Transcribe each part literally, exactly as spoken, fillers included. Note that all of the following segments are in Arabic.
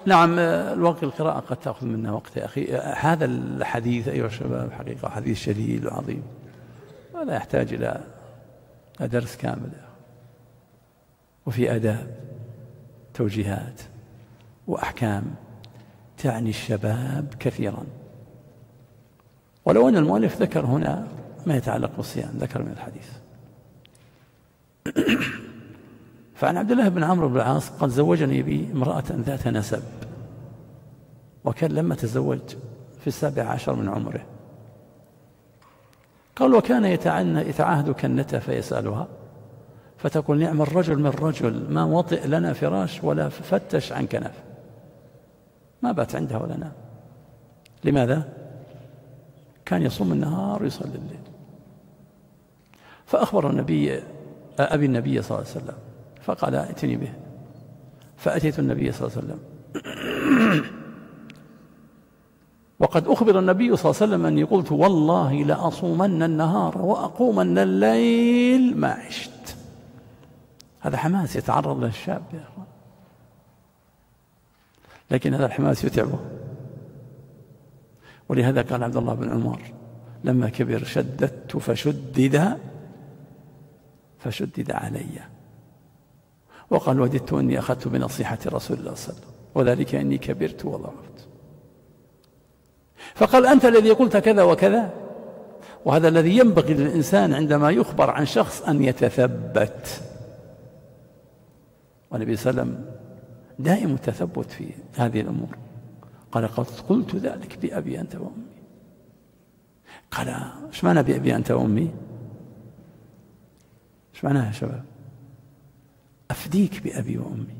نعم الوقت القراءة قد تأخذ منا وقت يا أخي. هذا الحديث أيها الشباب حقيقة حديث شديد وعظيم ولا يحتاج إلى درس كامل، وفي آداب توجيهات وأحكام تعني الشباب كثيرا. ولو أن المؤلف ذكر هنا ما يتعلق بالصيام ذكر من الحديث. فعن عبد الله بن عمرو بن العاص قال زوجني بي امرأة ذات نسب، وكان لما تزوج في السابع عشر من عمره. قال وكان يتعاهد كنته فيسألها فتقول نعم الرجل من رجل ما وطئ لنا فراش ولا فتش عن كنف، ما بات عندها ولا نام. لماذا؟ كان يصوم النهار ويصلي الليل. فأخبر النبي أبي النبي صلى الله عليه وسلم فقال ائتني به، فأتيت النبي صلى الله عليه وسلم وقد أخبر النبي صلى الله عليه وسلم أني قلت والله لأصومن النهار وأقومن الليل ما عشت. هذا حماس يتعرض له الشاب يا أخوان، لكن هذا الحماس يتعبه. ولهذا قال عبد الله بن عمر لما كبر شددت فشدد فشدد علي، وقال وددت أني أخذت بنصيحة رسول الله صلى الله عليه وسلم وذلك أني كبرت وضعفت. فقال أنت الذي قلت كذا وكذا. وهذا الذي ينبغي للإنسان عندما يخبر عن شخص أن يتثبت، والنبي صلى الله عليه وسلم دائم التثبت في هذه الأمور. قال قد قلت ذلك بأبي أنت وأمي. قال ايش معنى بأبي أنت وأمي؟ ايش معناها يا شباب؟ أفديك بأبي وأمي.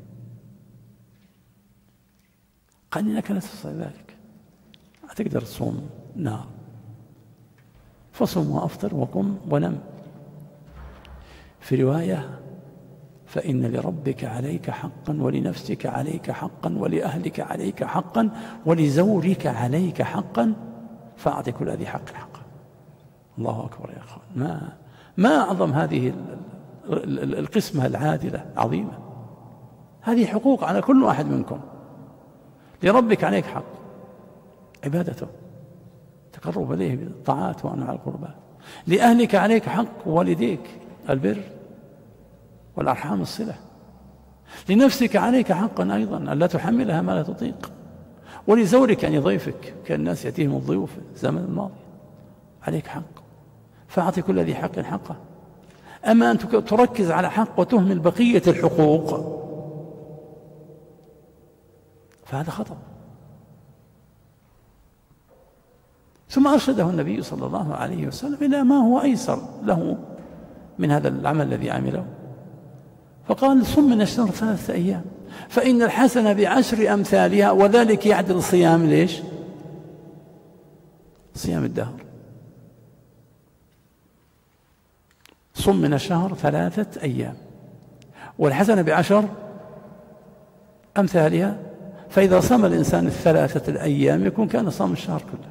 قال إنك لا تستطيع ذلك، ما تقدر تصوم نار، فصم وأفطر وقم ونم. في رواية فإن لربك عليك حقا ولنفسك عليك حقا ولأهلك عليك حقا ولزوجك عليك حقا فأعطي كل ذي حق حقا. الله أكبر يا أخوان، ما ما أعظم هذه القسمة العادلة عظيمة. هذه حقوق على كل واحد منكم. لربك عليك حق عبادته تقرب إليه بالطاعات وأنواع القربات. لأهلك عليك حق والديك البر والأرحام الصلة. لنفسك عليك حقا أيضا ألا تحملها ما لا تطيق. ولزورك يعني ضيفك، كان الناس يأتيهم الضيوف في الزمن الماضي، عليك حق فأعطي كل ذي حق حقه. أما أن تركز على حق وتهمل بقية الحقوق فهذا خطأ. ثم أرشده النبي صلى الله عليه وسلم إلى ما هو أيسر له من هذا العمل الذي عمله، فقال صم من الشهر ثلاثة أيام فإن الحسنة بعشر أمثالها وذلك يعدل صيام ليش؟ صيام الدهر. صم من الشهر ثلاثة أيام والحسنة بعشر أمثالها، فإذا صام الإنسان الثلاثة الأيام يكون كأنه صام الشهر كله،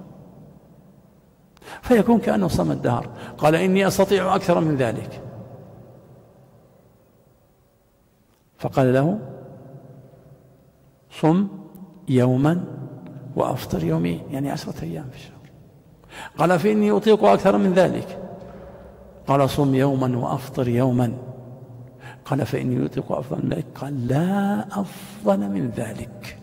فيكون كأنه صام الدهر. قال إني أستطيع أكثر من ذلك، فقال له صم يوما وأفطر يومين، يعني عشرة أيام في الشهر. قال فإني أطيق أكثر من ذلك، قال صم يوما وأفطر يوما. قال فإني أطيق أفضل من ذلك، قال لا أفضل من ذلك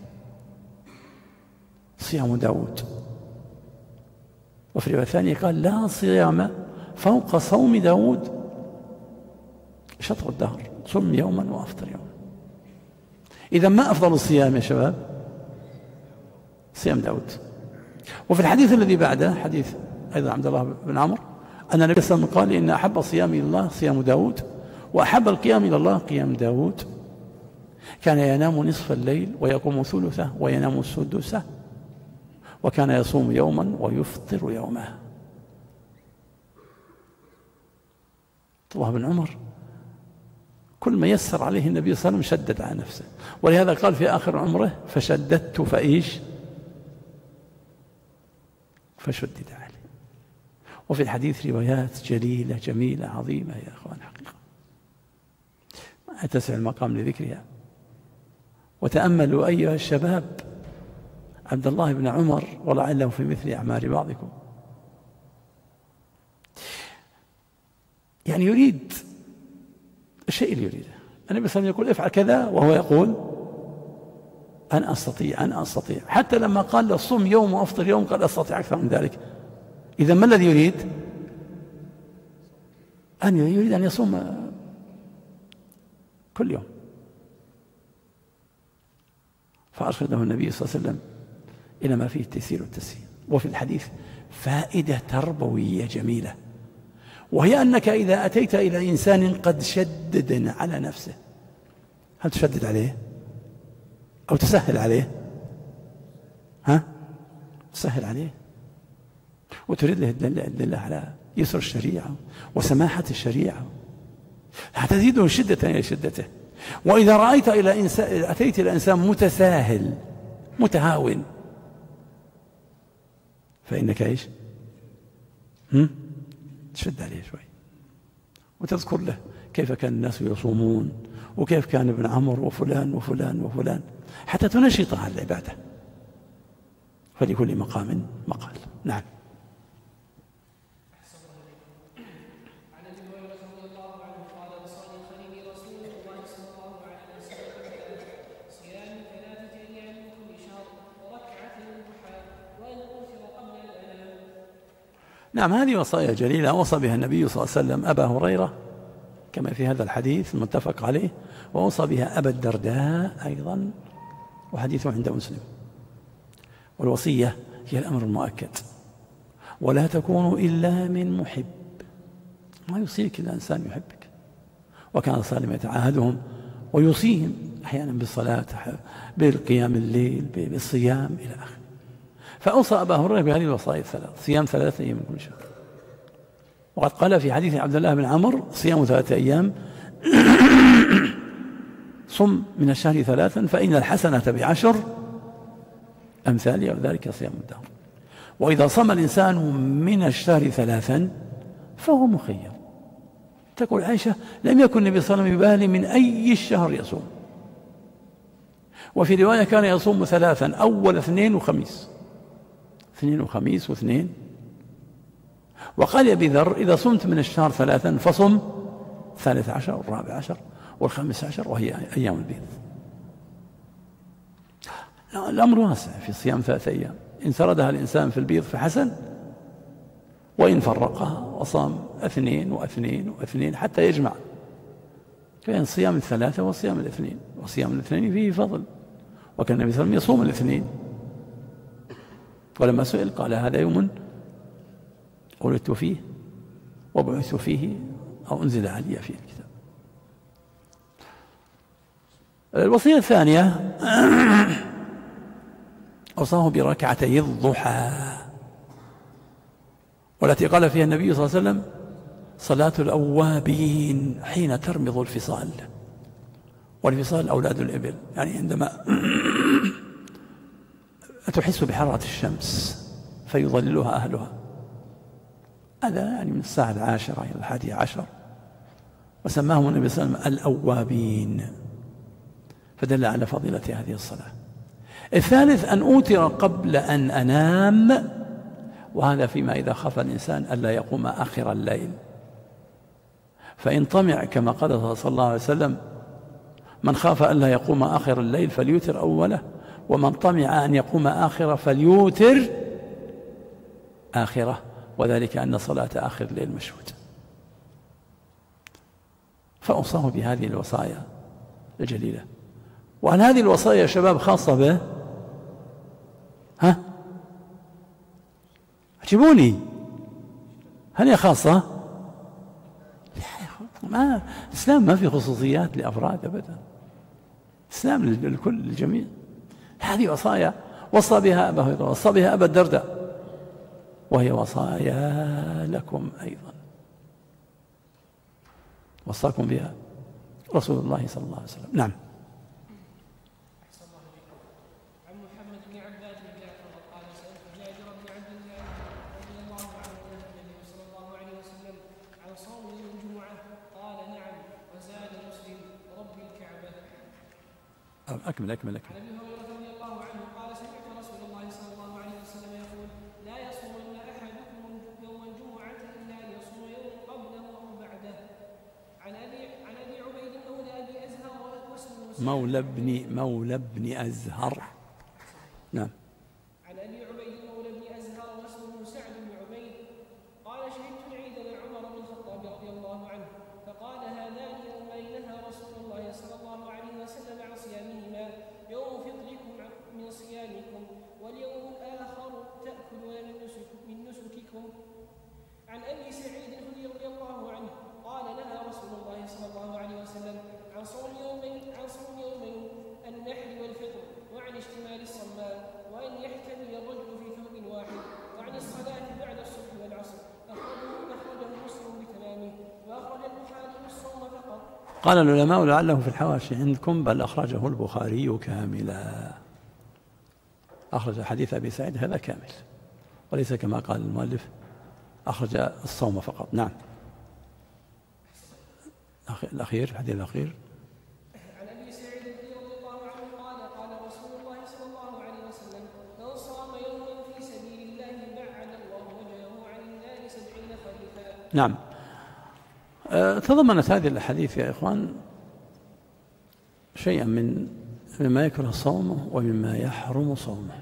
صيام داود. وفي رواية ثانية قال لا صيام فوق صوم داود شطر الدهر، صم يوما وأفطر يوما. إذا ما أفضل الصيام يا شباب؟ صيام داود. وفي الحديث الذي بعده حديث أيضا عبد الله بن عمرو أن النبي صلى الله عليه وسلم قال إن أحب الصيام إلى الله صيام داود وأحب القيام إلى الله قيام داود. كان ينام نصف الليل ويقوم ثلثه وينام سدسه، وكان يصوم يوما ويفطر يوما. عبد الله بن عمر كل ما يسر عليه النبي صلى الله عليه وسلم شدد على نفسه، ولهذا قال في آخر عمره فشددت فإيش فشدد عليه. وفي الحديث روايات جليلة جميلة عظيمة يا أخوان حقيقة ما يتسع المقام لذكرها، وتأملوا أيها الشباب عبد الله بن عمر ولعله في مثل أعمار بعضكم، يعني يريد الشيء اللي يريده. النبي صلى الله عليه وسلم يقول افعل كذا وهو يقول أنا أستطيع أنا أستطيع. حتى لما قال له صم يوم وأفطر يوم قال أستطيع أكثر من ذلك. إذا ما الذي يريد؟ أن يريد أن يصوم كل يوم. فأرشده النبي صلى الله عليه وسلم إلى ما فيه التيسير والتسهيل. وفي الحديث فائدة تربوية جميلة، وهي أنك إذا أتيت إلى إنسان قد شدد على نفسه، هل تشدد عليه أو تسهل عليه؟ ها؟ تسهل عليه وتريد له الدلة على يسر الشريعة وسماحة الشريعة، هتزيده شدة إلى شدته. وإذا رأيت إلى إنسان أتيت إلى إنسان متساهل متهاون فإنك إيش؟ هم؟ تشد عليه شوي وتذكر له كيف كان الناس يصومون وكيف كان ابن عمرو وفلان وفلان وفلان حتى تنشطه على العبادة. فلكل مقام مقال. نعم. نعم، هذه وصايا جليلة وصى بها النبي صلى الله عليه وسلم أبا هريرة كما في هذا الحديث المتفق عليه، ووصى بها أبا الدرداء أيضا وحديثه عند مسلم. والوصية هي الأمر المؤكد، ولا تكون إلا من محب. ما يوصيك إلا إنسان يحبك. وكان صلى الله عليه وسلم يتعاهدهم ويوصيهم أحيانا بالصلاة بالقيام الليل بالصيام إلى آخره. فأوصى أبا هريرة بهذه الوصايا الثلاث: صيام ثلاثة أيام من كل شهر. وقد قال في حديث عبد الله بن عمرو: صيام ثلاثة أيام صم من الشهر ثلاثا فإن الحسنة بعشر أمثالها وذلك صيام الدهر. وإذا صام الإنسان من الشهر ثلاثا فهو مخير. تقول عائشة: لم يكن النبي صلى الله عليه وسلم يبالي من أي الشهر يصوم. وفي رواية كان يصوم ثلاثا: أول اثنين وخميس، اثنين وخميس واثنين. وقال أبي ذر: إذا صمت من الشهر ثلاثا فصم ثالث عشر والرابع عشر والخامس عشر وهي أيام البيض. الأمر واسع في صيام ثلاثة أيام، إن سردها الإنسان في البيض فحسن، وإن فرقها وصام اثنين واثنين واثنين حتى يجمع، كان صيام الثلاثة وصيام الاثنين، وصيام الاثنين فيه فضل. وكان النبي صلى الله عليه وسلم يصوم الاثنين، ولما سئل قال: هذا يوم ولدت فيه وبعثت فيه أو أنزل علي فيه الكتاب. الوصية الثانية أوصاه بركعتي الضحى، والتي قال فيها النبي صلى الله عليه وسلم: صلاة الأوابين حين ترمض الفصال. والفصال أولاد الإبل، يعني عندما تحس بحرارة الشمس فيظللها أهلها، هذا يعني من الساعة العاشرة إلى الحادية عشر، وسماهم النبي صلى الله عليه وسلم الأوابين، فدل على فضيلة هذه الصلاة. الثالث أن أوتر قبل أن أنام، وهذا فيما إذا خاف الإنسان ألا يقوم آخر الليل، فإن طمع كما قال صلى الله عليه وسلم: من خاف ألا يقوم آخر الليل فليوتر أوله، ومن طمع أن يقوم آخره فليوتر آخره، وذلك أن صلاة آخر الليل مشهودة. فأوصاه بهذه الوصايا الجليلة. وعن هذه الوصايا يا شباب خاصة به، ها اعجبوني، هل هي خاصة؟ ما الإسلام ما في خصوصيات لأفراد أبدا، الإسلام للكل للجميع. هذه وصايا وصى بها أبا هريرة، وصى بها أبا الدرداء، وهي وصايا لكم أيضا، وصاكم بها رسول الله صلى الله عليه وسلم. نعم. أكمل أكمل أكمل. عن أبي هريرة رضي الله عنه قال سمعت رسول الله صلى الله عليه وسلم يقول لا يصومن أحدكم يوم الجمعة إلا أن يصوم يوم قبله أو بعده. عن أبي عن أبي عبيد مولى أبي أزهر واسمه مولى ابن مولى ابن أزهر. نعم. عن أبي عبيد مولى ابن أزهر واسمه سعد بن عبيد قال شهدت العيد مع عمر بن الخطاب رضي الله عنه فقال هذان يومان نهى رسول الله صلى الله عليه وسلم عن صيامهما يوم فطركم من صيامكم واليوم الآخر تأكلون من نسك من نسككم. عن أبي سعيد الخدري رضي الله عنه قال نهى رسول الله صلى الله عليه وسلم عن صوم يومين عن صوم يومين النحر والفطر وعن اشتمال الصماء وأن يحتمي الرجل في ثوب واحد وعن الصلاة بعد الصبح والعصر. أخرجه أخرجه مسلم بتمامه وأخرج البخاري الصوم فقط. قال العلماء لعله في الحواشي عندكم بل أخرجه البخاري كاملا. أخرج حديث أبي سعيد هذا كامل وليس كما قال المؤلف أخرج الصوم فقط. نعم. الأخير الحديث الأخير. عن أبي سعيد رضي الله عنه قال قال رسول الله صلى الله عليه وسلم من صام يوما في سبيل الله بعد الله وجهه عن النار سبعين خريفا. نعم. أه تضمنت هذه الأحاديث يا إخوان شيئا من مما يكره صومه ومما يحرم صومه.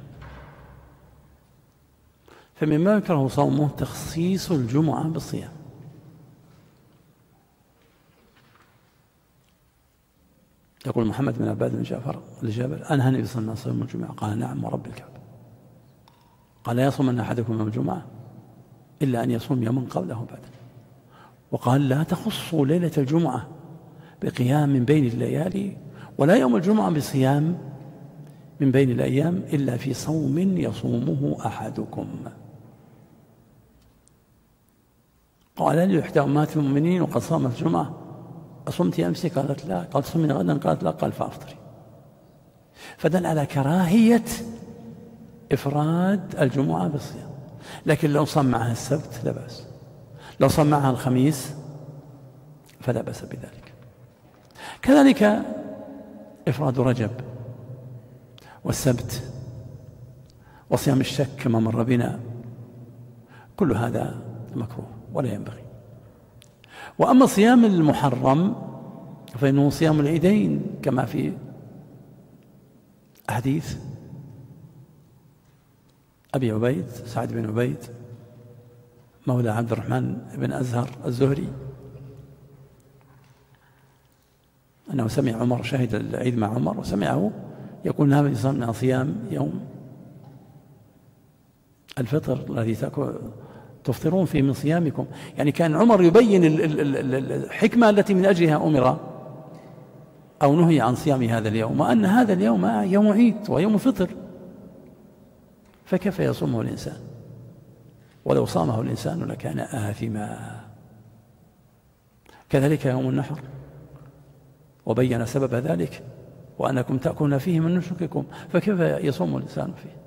فمما يكره صومه تخصيص الجمعة بالصيام. يقول محمد بن عباد بن جعفر لجابر أنهى النبي صلى الله عليه وسلم الجمعة؟ قال نعم ورب الكعبة. قال لا يصومن أحدكم يوم الجمعة إلا أن يصوم يوما قبله بعده. وقال لا تخصوا ليلة الجمعة بقيام من بين الليالي ولا يوم الجمعة بصيام من بين الأيام إلا في صوم يصومه أحدكم. قال لي إحدى أمهات المؤمنين وقد صامت الجمعة أصمت أمس؟ قالت لا. قال صمنا غدا؟ قالت لا. قال فأفطري. فدل على كراهية إفراد الجمعة بالصيام. لكن لو صام معها السبت لا بأس، لو صام معها الخميس فلا بأس بذلك. كذلك إفراد رجب والسبت وصيام الشك كما مر بنا، كل هذا مكروه ولا ينبغي. وأما صيام المحرم فإنه صيام العيدين كما في حديث أبي عبيد سعد بن عبيد مولى عبد الرحمن بن أزهر الزهري أنه سمع عمر، شهد العيد مع عمر وسمعه يقول نهى صيام صيام يوم الفطر الذي تفطرون فيه من صيامكم. يعني كان عمر يبين الحكمة التي من أجلها أمر أو نهي عن صيام هذا اليوم، وأن هذا اليوم يوم عيد ويوم فطر، فكيف يصومه الإنسان؟ ولو صامه الإنسان لكان آثما. كذلك يوم النحر وبين سبب ذلك وأنكم تأكلون فيه من نسككم، فكيف يصوم الإنسان فيه؟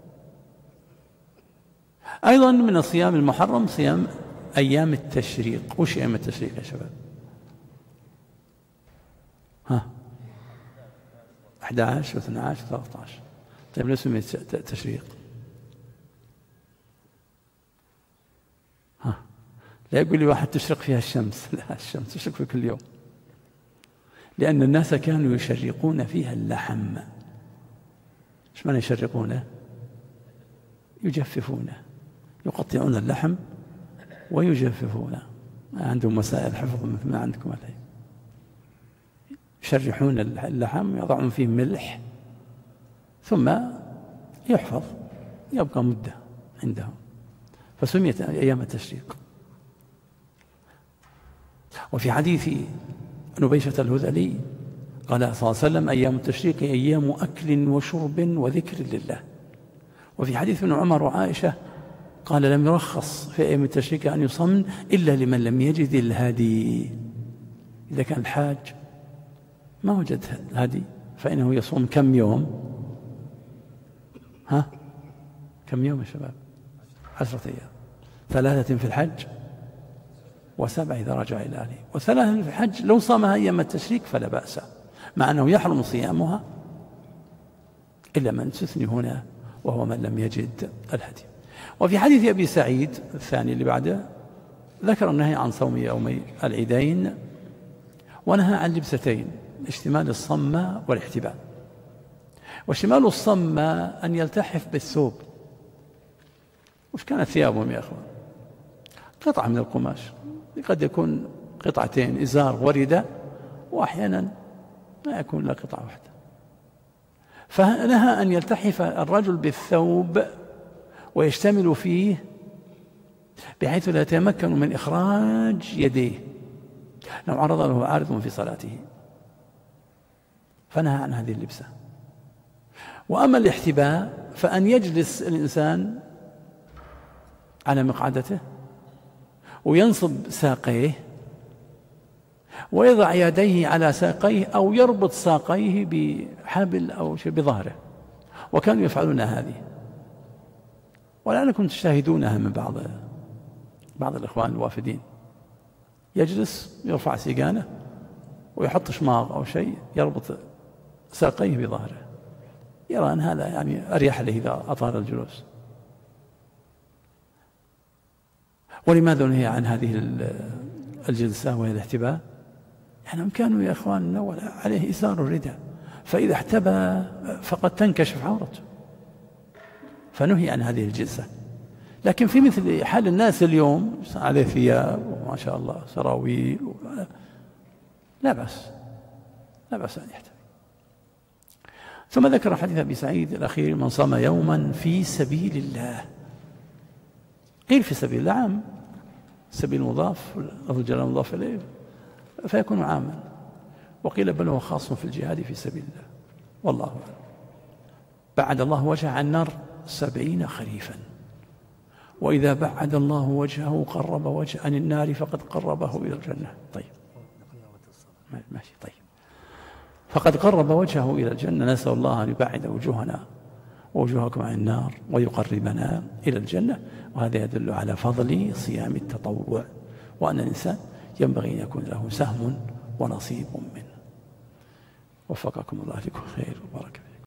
أيضا من الصيام المحرم صيام أيام التشريق. وش أيام التشريق يا شباب؟ ها أحد عشر واثنى عشر وثلاثة عشر. طيب ليش سميت تشريق؟ ها لا يقول لي واحد تشرق فيها الشمس، لا، الشمس تشرق في كل يوم، لأن الناس كانوا يشرقون فيها اللحم. ايش معنى يشرقونه؟ يجففونه، يقطعون اللحم ويجففونه. عندهم مسائل حفظ مثل ما عندكم عليه. يشرحون اللحم يضعون فيه ملح ثم يحفظ يبقى مدة عندهم، فسميت أيام التشريق. وفي حديث نبيشة الهذلي قال صلى الله عليه وسلم أيام التشريق أيام أكل وشرب وذكر لله. وفي حديث ابن عمر وعائشة قال لم يرخص في أيام التشريق أن يصم إلا لمن لم يجد الهدي. إذا كان الحاج ما وجد الهدي فإنه يصوم كم يوم؟ ها كم يوم يا شباب؟ عشرة أيام، ثلاثة في الحج وسبع إذا رجع إلى أهله. وثلاثة في الحج لو صامها أيام التشريق فلا بأس، مع أنه يحرم صيامها إلا من استثني هنا وهو من لم يجد الهدي. وفي حديث أبي سعيد الثاني اللي بعده ذكر النهي عن صوم يومي العيدين، ونهى عن لبستين: اشتمال الصمة والاحتباء. واشتمال الصمة أن يلتحف بالثوب. وش كانت ثيابهم يا أخوان؟ قطعة من القماش، قد يكون قطعتين، إزار وردة، وأحيانا ما يكون إلا قطعة واحدة. فنهى أن يلتحف الرجل بالثوب ويشتمل فيه بحيث لا يتمكن من إخراج يديه لو عرض له عارض في صلاته، فنهى عن هذه اللبسة. وأما الاحتباء فأن يجلس الإنسان على مقعدته وينصب ساقيه ويضع يديه على ساقيه أو يربط ساقيه بحبل أو شيء بظهره، وكانوا يفعلون هذه، ولعلكم تشاهدونها من بعض بعض الإخوان الوافدين، يجلس يرفع سيقانه ويحط شماغ أو شيء يربط ساقيه بظهره، يرى أن هذا يعني أريح له إذا أطال الجلوس. ولماذا نهي عن هذه الجلسة وهي الاحتباء؟ يعني كانوا يا إخواننا عليه إزار الرداء، فإذا احتبى فقد تنكشف عورته، فنهي عن هذه الجلسة. لكن في مثل حال الناس اليوم عليه ثياب وما شاء الله سراويل لا بأس، لا بأس أن يحتبي. ثم ذكر حديث أبي سعيد الأخير: من صام يوما في سبيل الله. قيل في سبيل الله عام، سبيل مضاف، لفظ الجلالة مضاف إليه فيكون عاما، وقيل بل هو خاص في الجهاد في سبيل الله، والله أعلم. بعد الله وجهه عن النار سبعين خريفا، وإذا بعد الله وجهه قرب وجه عن النار فقد قربه إلى الجنة. طيب ماشي، طيب فقد قرب وجهه إلى الجنة. نسأل الله أن يبعد وجوهنا ووجوهكم عن النار ويقربنا إلى الجنة. وهذا يدل على فضل صيام التطوع، وأن الإنسان ينبغي أن يكون له سهم ونصيب منه. وفقكم الله لكل خير وبركة.